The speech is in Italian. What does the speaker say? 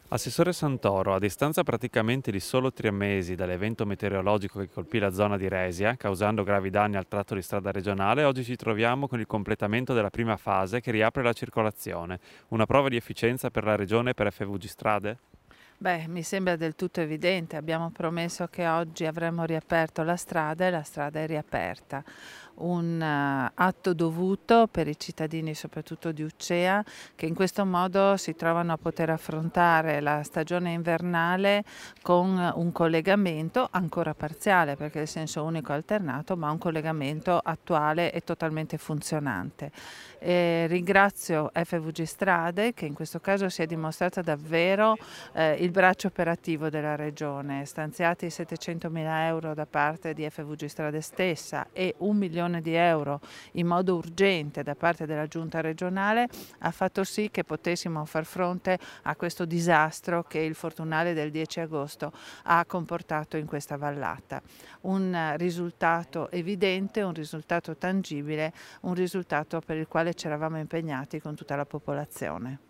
Assessore Santoro, a distanza praticamente di solo 3 mesi dall'evento meteorologico che colpì la zona di Resia, causando gravi danni al tratto di strada regionale, oggi ci troviamo con il completamento della prima fase che riapre la circolazione. Una prova di efficienza per la regione e per FVG Strade? Beh, mi sembra del tutto evidente, abbiamo promesso che oggi avremmo riaperto la strada e la strada è riaperta. Un atto dovuto per i cittadini, soprattutto di Ucea, che in questo modo si trovano a poter affrontare la stagione invernale con un collegamento ancora parziale, perché il senso unico è alternato, ma un collegamento attuale e totalmente funzionante. Ringrazio FVG Strade, che in questo caso si è dimostrata davvero il braccio operativo della Regione, stanziati 700.000 euro da parte di FVG Strade stessa e 1 milione di euro in modo urgente da parte della Giunta regionale, ha fatto sì che potessimo far fronte a questo disastro che il fortunale del 10 agosto ha comportato in questa vallata. Un risultato evidente, un risultato tangibile, un risultato per il quale ci eravamo impegnati con tutta la popolazione.